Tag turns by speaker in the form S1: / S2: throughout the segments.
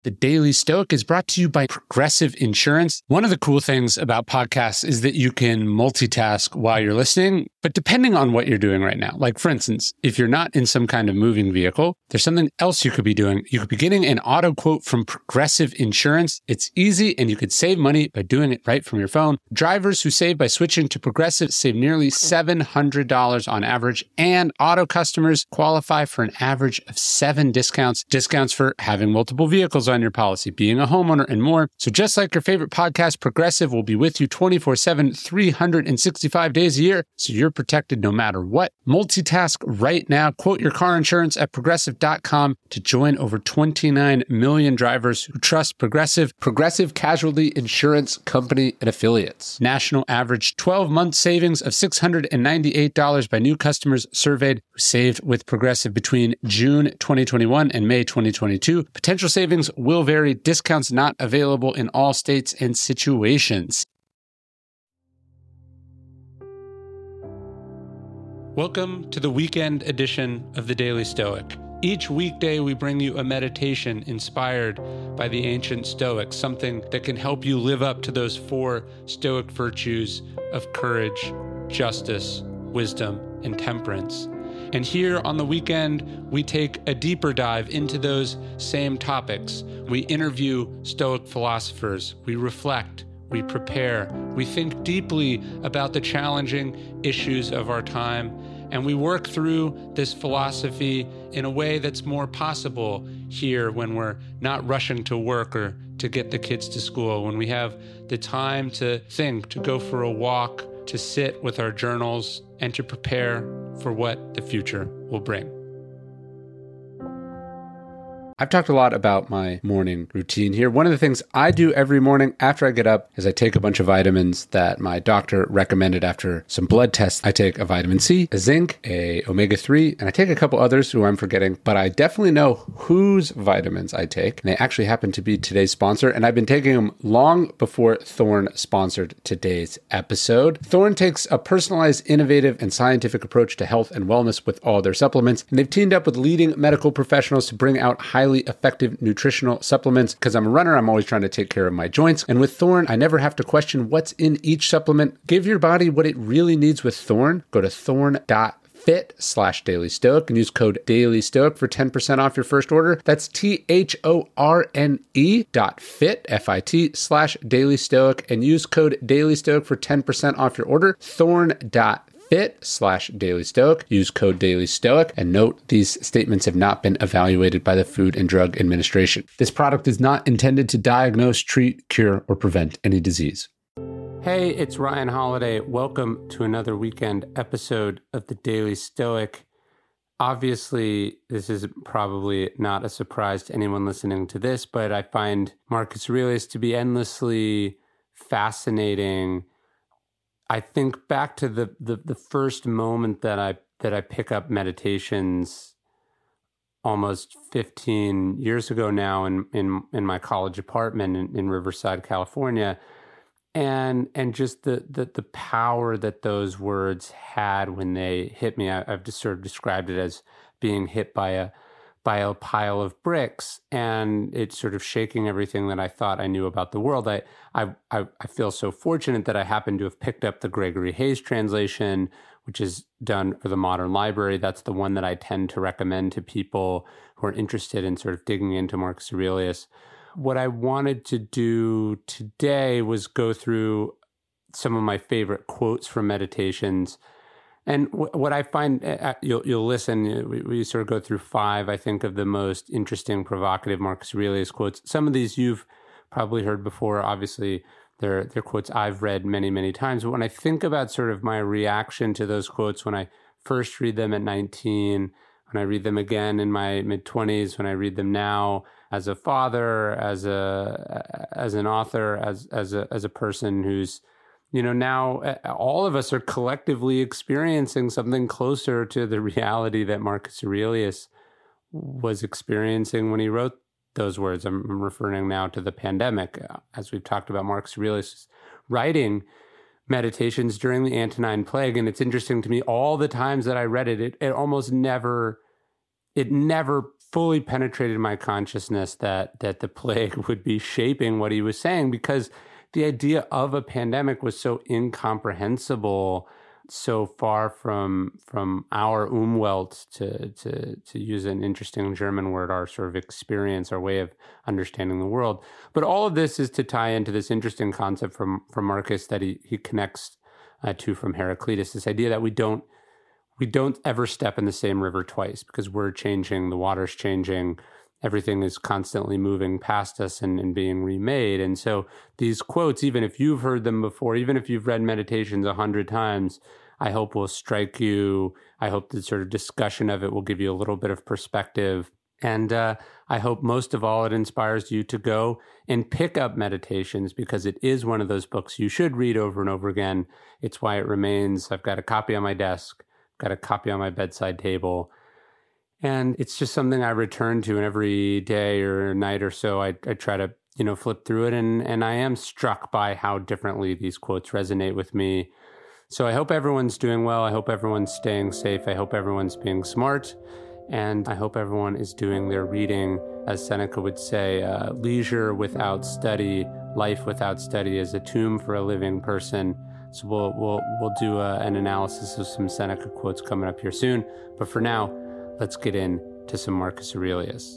S1: The Daily Stoic is brought to you by Progressive Insurance. One of the cool things about podcasts is that you can multitask while you're listening, but depending on what you're doing right now. Like, for instance, if you're not in some kind of moving vehicle, there's something else you could be doing. You could be getting an auto quote from Progressive Insurance. It's easy, and you could save money by doing it right from your phone. Drivers who save by switching to Progressive save nearly $700 on average, and auto customers qualify for an average of 7 discounts. Discounts for having multiple vehicles on your policy, being a homeowner, and more. So just like your favorite podcast, Progressive will be with you 24/7, 365 days a year, so you're protected no matter what. Multitask right now. Quote your car insurance at Progressive.com to join over 29 million drivers who trust Progressive. Progressive Casualty Insurance Company and Affiliates. National average 12-month savings of $698 by new customers surveyed who saved with Progressive between June 2021 and May 2022. Potential savings will vary. Discounts not available in all states and situations. Welcome to the weekend edition of the Daily Stoic. Each weekday, we bring you a meditation inspired by the ancient Stoics, something that can help you live up to those 4 Stoic virtues of courage, justice, wisdom, and temperance. And here on the weekend, we take a deeper dive into those same topics. We interview Stoic philosophers, we reflect, we prepare, we think deeply about the challenging issues of our time, and we work through this philosophy in a way that's more possible here when we're not rushing to work or to get the kids to school, when we have the time to think, to go for a walk, to sit with our journals, and to prepare for what the future will bring. I've talked a lot about my morning routine here. One of the things I do every morning after I get up is I take a bunch of vitamins that my doctor recommended after some blood tests. I take a vitamin C, a zinc, a omega-3, and I take a couple others who I'm forgetting, but I definitely know whose vitamins I take. And they actually happen to be today's sponsor, and I've been taking them long before Thorne sponsored today's episode. Thorne takes a personalized, innovative, and scientific approach to health and wellness with all their supplements, and they've teamed up with leading medical professionals to bring out highly effective nutritional supplements. Because I'm a runner, I'm always trying to take care of my joints. And with Thorne, I never have to question what's in each supplement. Give your body what it really needs with Thorne. Go to thorne.fit/dailystoic and use code DailyStoic for 10% off your first order. That's THORNE.fit, FIT/dailystoic, and use code DailyStoic for 10% off your order. Thorne.fit/dailystoic. Use code DailyStoic. And note, these statements have not been evaluated by the Food and Drug Administration. This product is not intended to diagnose, treat, cure, or prevent any disease. Hey, it's Ryan Holiday. Welcome to another weekend episode of the Daily Stoic. Obviously, this is probably not a surprise to anyone listening to this, but I find Marcus Aurelius to be endlessly fascinating. I think back to the first moment that I pick up meditations almost 15 years ago now in my college apartment in Riverside, California, and just the power that those words had when they hit me. I've just sort of described it as being hit by a pile of bricks, and it's sort of shaking everything that I thought I knew about the world. I feel so fortunate that I happen to have picked up the Gregory Hayes translation, which is done for the Modern Library. That's the one that I tend to recommend to people who are interested in sort of digging into Marcus Aurelius. What I wanted to do today was go through some of my favorite quotes from meditations. And what I find, you'll listen, we sort of go through 5, I think, of the most interesting, provocative Marcus Aurelius quotes. Some of these you've probably heard before. Obviously, they're quotes I've read many, many times. But when I think about sort of my reaction to those quotes, when I first read them at 19, when I read them again in my mid-20s, when I read them now as a father, as an author, as a person who's, now all of us are collectively experiencing something closer to the reality that Marcus Aurelius was experiencing when he wrote those words. I'm referring now to the pandemic. As we've talked about, Marcus Aurelius writing meditations during the Antonine Plague. And it's interesting to me, all the times that I read it, it never fully penetrated my consciousness that the plague would be shaping what he was saying, because the idea of a pandemic was so incomprehensible, so far from our Umwelt, to use an interesting German word, our sort of experience, our way of understanding the world. But all of this is to tie into this interesting concept from Marcus that he connects to from Heraclitus, this idea that we don't ever step in the same river twice, because we're changing, the water's changing, everything is constantly moving past us and being remade. And so these quotes, even if you've heard them before, even if you've read Meditations 100 times, I hope will strike you. I hope the sort of discussion of it will give you a little bit of perspective. And I hope most of all, it inspires you to go and pick up Meditations, because it is one of those books you should read over and over again. It's why it remains. I've got a copy on my desk, got a copy on my bedside table. And it's just something I return to, and every day or night or so, I try to, flip through it. And I am struck by how differently these quotes resonate with me. So I hope everyone's doing well. I hope everyone's staying safe. I hope everyone's being smart. And I hope everyone is doing their reading. As Seneca would say, leisure without study, life without study is a tomb for a living person. So we'll do an analysis of some Seneca quotes coming up here soon. But for now, let's get into some Marcus Aurelius.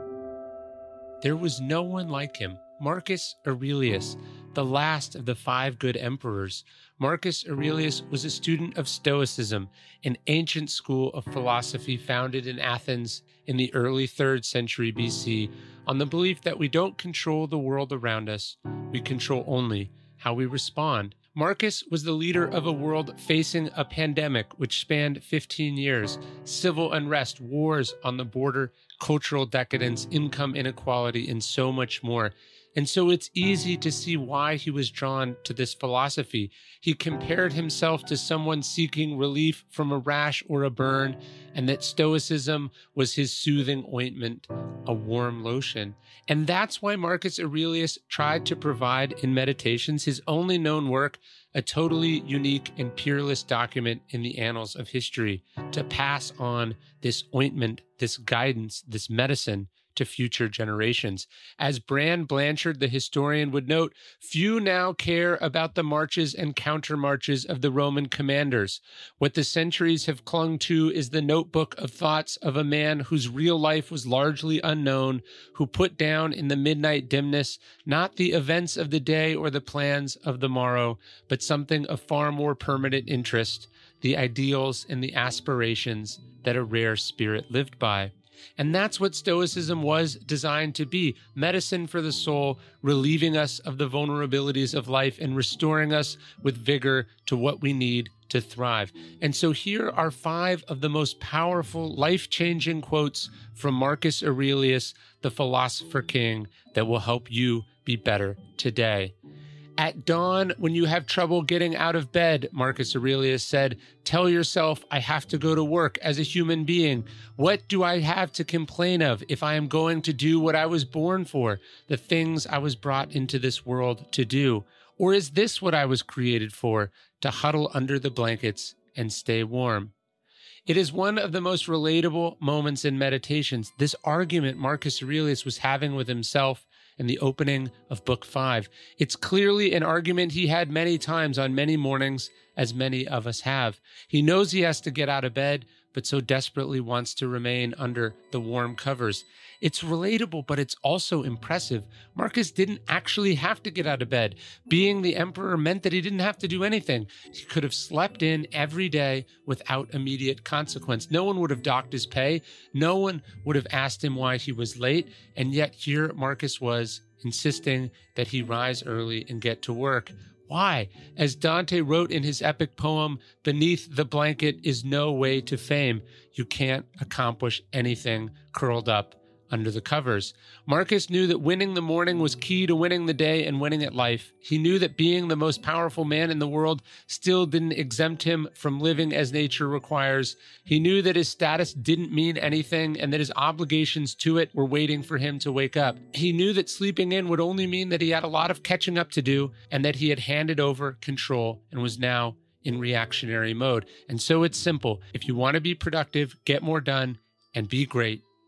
S2: There was no one like him. Marcus Aurelius, the last of the 5 good emperors. Marcus Aurelius was a student of Stoicism, an ancient school of philosophy founded in Athens in the early 3rd century BC, on the belief that we don't control the world around us, we control only how we respond. Marcus was the leader of a world facing a pandemic which spanned 15 years, civil unrest, wars on the border, cultural decadence, income inequality, and so much more. And so it's easy to see why he was drawn to this philosophy. He compared himself to someone seeking relief from a rash or a burn, and that Stoicism was his soothing ointment, a warm lotion. And that's why Marcus Aurelius tried to provide in Meditations, his only known work, a totally unique and peerless document in the annals of history, to pass on this ointment, this guidance, this medicine to future generations. As Bran Blanchard, the historian, would note, few now care about the marches and countermarches of the Roman commanders. What the centuries have clung to is the notebook of thoughts of a man whose real life was largely unknown, who put down in the midnight dimness not the events of the day or the plans of the morrow, but something of far more permanent interest, the ideals and the aspirations that a rare spirit lived by. And that's what Stoicism was designed to be, medicine for the soul, relieving us of the vulnerabilities of life and restoring us with vigor to what we need to thrive. And so here are 5 of the most powerful, life-changing quotes from Marcus Aurelius, the philosopher king, that will help you be better today. At dawn, when you have trouble getting out of bed, Marcus Aurelius said, tell yourself, I have to go to work as a human being. What do I have to complain of if I am going to do what I was born for, the things I was brought into this world to do? Or is this what I was created for, to huddle under the blankets and stay warm? It is one of the most relatable moments in Meditations, this argument Marcus Aurelius was having with himself in the opening of Book 5. It's clearly an argument he had many times on many mornings, as many of us have. He knows he has to get out of bed, but so desperately wants to remain under the warm covers. It's relatable, but it's also impressive. Marcus didn't actually have to get out of bed. Being the emperor meant that he didn't have to do anything. He could have slept in every day without immediate consequence. No one would have docked his pay. No one would have asked him why he was late. And yet here Marcus was, insisting that he rise early and get to work. Why? As Dante wrote in his epic poem, beneath the blanket is no way to fame. You can't accomplish anything curled up under the covers. Marcus knew that winning the morning was key to winning the day and winning at life. He knew that being the most powerful man in the world still didn't exempt him from living as nature requires. He knew that his status didn't mean anything and that his obligations to it were waiting for him to wake up. He knew that sleeping in would only mean that he had a lot of catching up to do and that he had handed over control and was now in reactionary mode. And so it's simple. If you want to be productive, get more done, and be great,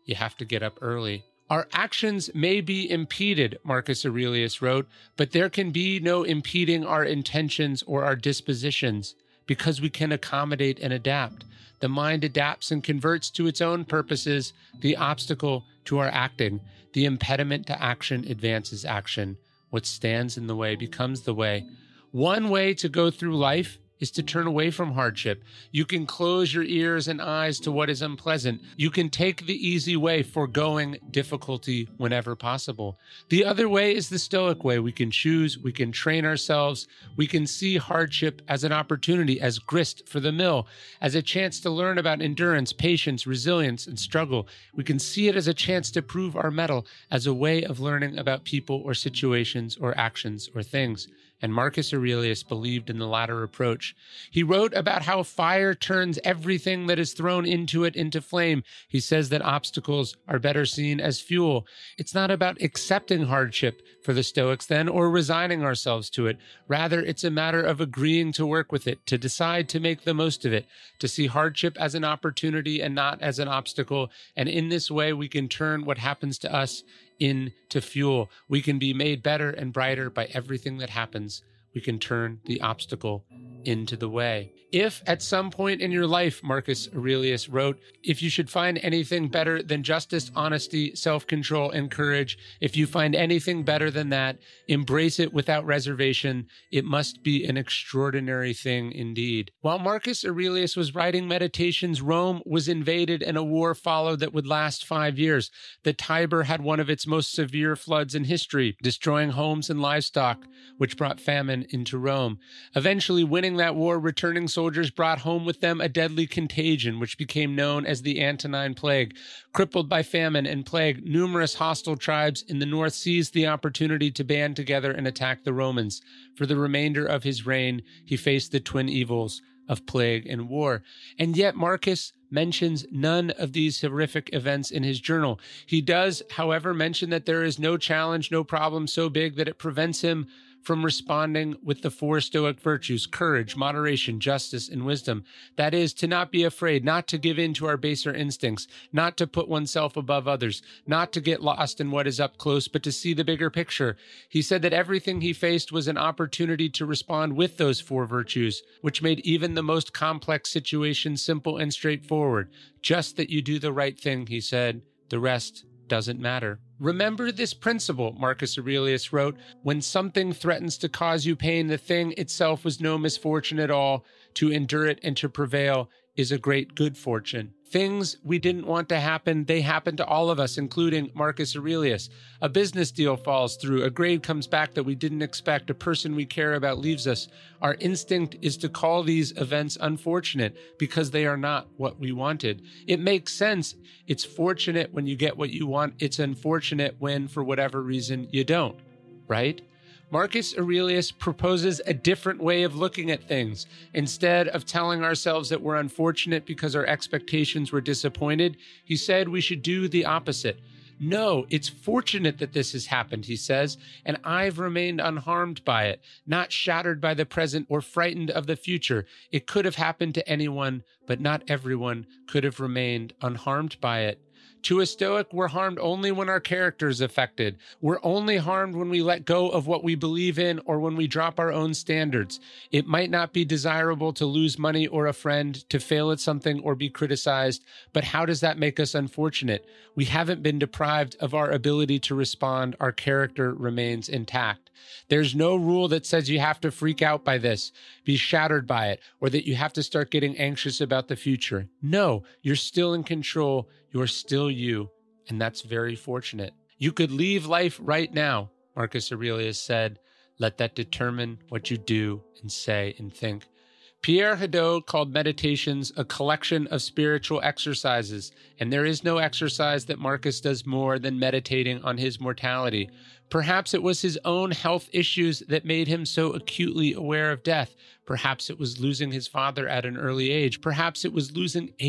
S2: you have to get up early. Our actions may be impeded, Marcus Aurelius wrote, but there can be no impeding our intentions or our dispositions, because we can accommodate and adapt. The mind adapts and converts to its own purposes the obstacle to our acting. The impediment to action advances action. What stands in the way becomes the way. One way to go through life is to turn away from hardship. You can close your ears and eyes to what is unpleasant. You can take the easy way, foregoing difficulty whenever possible. The other way is the Stoic way. We can choose, we can train ourselves, we can see hardship as an opportunity, as grist for the mill, as a chance to learn about endurance, patience, resilience, and struggle. We can see it as a chance to prove our mettle, as a way of learning about people or situations or actions or things. And Marcus Aurelius believed in the latter approach. He wrote about how fire turns everything that is thrown into it into flame. He says that obstacles are better seen as fuel. It's not about accepting hardship for the Stoics then, or resigning ourselves to it. Rather, it's a matter of agreeing to work with it, to decide to make the most of it, to see hardship as an opportunity and not as an obstacle. And in this way, we can turn what happens to us into fuel. We can be made better and brighter by everything that happens. We can turn the obstacle into the way. If at some point in your life, Marcus Aurelius wrote, if you should find anything better than justice, honesty, self-control, and courage, if you find anything better than that, embrace it without reservation. It must be an extraordinary thing indeed. While Marcus Aurelius was writing Meditations, Rome was invaded and a war followed that would last 5 years. The Tiber had one of its most severe floods in history, destroying homes and livestock, which brought famine into Rome. Eventually winning that war, returning soldiers brought home with them a deadly contagion, which became known as the Antonine Plague. Crippled by famine and plague, numerous hostile tribes in the north seized the opportunity to band together and attack the Romans. For the remainder of his reign, he faced the twin evils of plague and war. And yet Marcus mentions none of these horrific events in his journal. He does, however, mention that there is no challenge, no problem so big that it prevents him from responding with the 4 Stoic virtues: courage, moderation, justice, and wisdom. That is, to not be afraid, not to give in to our baser instincts, not to put oneself above others, not to get lost in what is up close, but to see the bigger picture. He said that everything he faced was an opportunity to respond with those 4 virtues, which made even the most complex situations simple and straightforward. Just that you do the right thing, he said. The rest doesn't matter. Remember this principle, Marcus Aurelius wrote, when something threatens to cause you pain, the thing itself was no misfortune at all. To endure it and to prevail is a great good fortune. Things we didn't want to happen, they happen to all of us, including Marcus Aurelius. A business deal falls through, a grade comes back that we didn't expect, a person we care about leaves us. Our instinct is to call these events unfortunate because they are not what we wanted. It makes sense. It's fortunate when you get what you want. It's unfortunate when, for whatever reason, you don't, right? Marcus Aurelius proposes a different way of looking at things. Instead of telling ourselves that we're unfortunate because our expectations were disappointed, he said we should do the opposite. No, it's fortunate that this has happened, he says, and I've remained unharmed by it, not shattered by the present or frightened of the future. It could have happened to anyone, but not everyone could have remained unharmed by it. To a Stoic, we're harmed only when our character is affected. We're only harmed when we let go of what we believe in or when we drop our own standards. It might not be desirable to lose money or a friend, to fail at something or be criticized, but how does that make us unfortunate? We haven't been deprived of our ability to respond. Our character remains intact. There's no rule that says you have to freak out by this, be shattered by it, or that you have to start getting anxious about the future. No, you're still in control. You're still you, and that's very fortunate. You could leave life right now, Marcus Aurelius said. Let that determine what you do and say and think. Pierre Hadot called Meditations a collection of spiritual exercises, and there is no exercise that Marcus does more than meditating on his mortality. Perhaps it was his own health issues that made him so acutely aware of death. Perhaps it was losing his father at an early age. Perhaps it was losing 8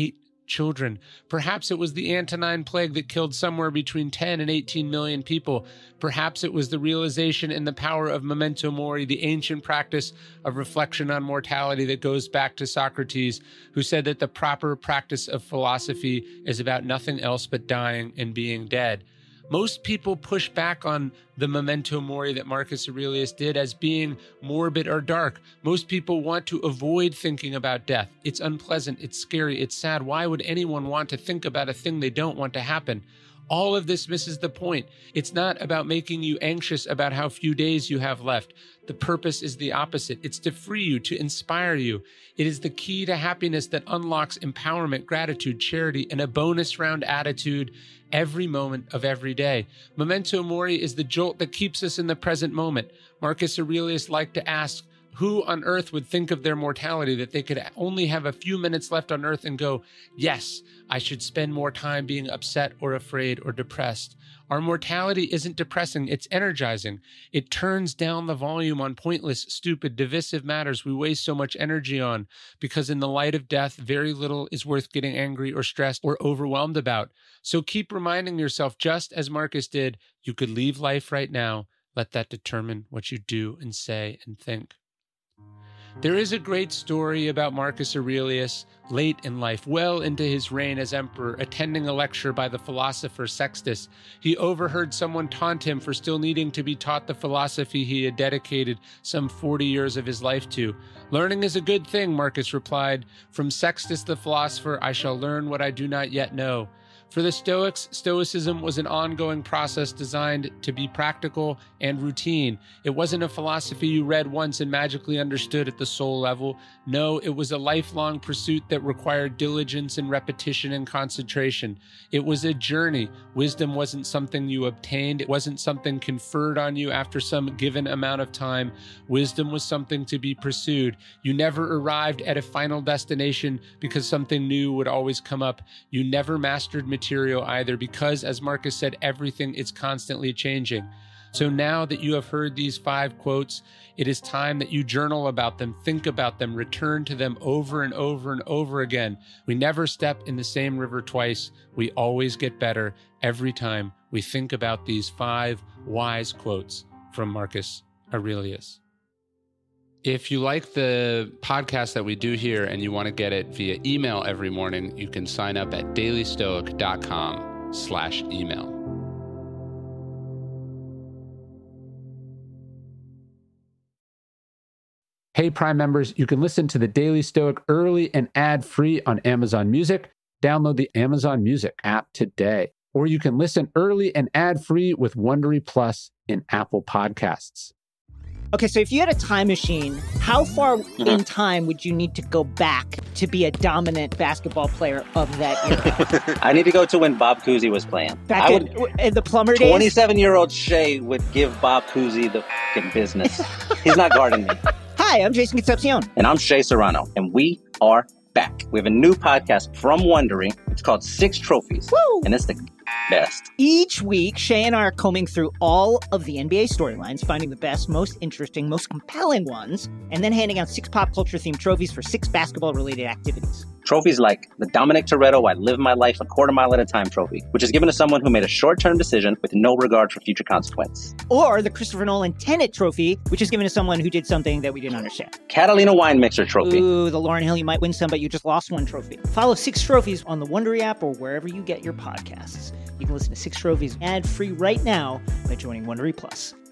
S2: children. Perhaps it was the Antonine Plague that killed somewhere between 10 and 18 million people. Perhaps it was the realization in the power of memento mori, the ancient practice of reflection on mortality that goes back to Socrates, who said that the proper practice of philosophy is about nothing else but dying and being dead. Most people push back on the memento mori that Marcus Aurelius did as being morbid or dark. Most people want to avoid thinking about death. It's unpleasant, it's scary, it's sad. Why would anyone want to think about a thing they don't want to happen? All of this misses the point. It's not about making you anxious about how few days you have left. The purpose is the opposite. It's to free you, to inspire you. It is the key to happiness that unlocks empowerment, gratitude, charity, and a bonus round attitude every moment of every day. Memento mori is the jolt that keeps us in the present moment. Marcus Aurelius liked to ask, who on earth would think of their mortality, that they could only have a few minutes left on earth and go, yes, I should spend more time being upset or afraid or depressed. Our mortality isn't depressing, it's energizing. It turns down the volume on pointless, stupid, divisive matters we waste so much energy on, because in the light of death, very little is worth getting angry or stressed or overwhelmed about. So keep reminding yourself, just as Marcus did, you could leave life right now. Let that determine what you do and say and think. There is a great story about Marcus Aurelius late in life, well into his reign as emperor, attending a lecture by the philosopher Sextus. He overheard someone taunt him for still needing to be taught the philosophy he had dedicated some 40 years of his life to. Learning is a good thing, Marcus replied. From Sextus the philosopher, I shall learn what I do not yet know. For the Stoics, Stoicism was an ongoing process designed to be practical and routine. It wasn't a philosophy you read once and magically understood at the soul level. No, it was a lifelong pursuit that required diligence and repetition and concentration. It was a journey. Wisdom wasn't something you obtained. It wasn't something conferred on you after some given amount of time. Wisdom was something to be pursued. You never arrived at a final destination because something new would always come up. You never mastered material either, because, as Marcus said, everything is constantly changing. So now that you have heard these 5 quotes, it is time that you journal about them, think about them, return to them over and over and over again. We never step in the same river twice. We always get better every time we think about these 5 wise quotes from Marcus Aurelius. If you like the podcast that we do here and you want to get it via email every morning, you can sign up at dailystoic.com/email. Hey, Prime members, you can listen to the Daily Stoic early and ad-free on Amazon Music. Download the Amazon Music app today. Or you can listen early and ad-free with Wondery Plus in Apple Podcasts.
S3: Okay, so if you had a time machine, how far in time would you need to go back to be a dominant basketball player of that era?
S4: I need to go to when Bob Cousy was playing.
S3: Back in the plumber days?
S4: 27-year-old Shea would give Bob Cousy the f***ing business. He's not guarding me.
S3: Hi, I'm Jason Concepcion.
S4: And I'm Shea Serrano. And we are back. We have a new podcast from Wondery. It's called 6 Trophies.
S3: Woo!
S4: And it's the best.
S3: Each week, Shea and I are combing through all of the NBA storylines, finding the best, most interesting, most compelling ones, and then handing out 6 pop culture-themed trophies for 6 basketball-related activities.
S4: Trophies like the Dominic Toretto I Live My Life a Quarter Mile at a Time trophy, which is given to someone who made a short-term decision with no regard for future consequence.
S3: Or the Christopher Nolan Tenet trophy, which is given to someone who did something that we didn't understand.
S4: Catalina Wine Mixer trophy.
S3: Ooh, the Lauryn Hill You Might Win Some, But You Just Lost One trophy. Follow 6 Trophies on the Wondery app or wherever you get your podcasts. You can listen to 6 Trophies ad-free right now by joining Wondery Plus.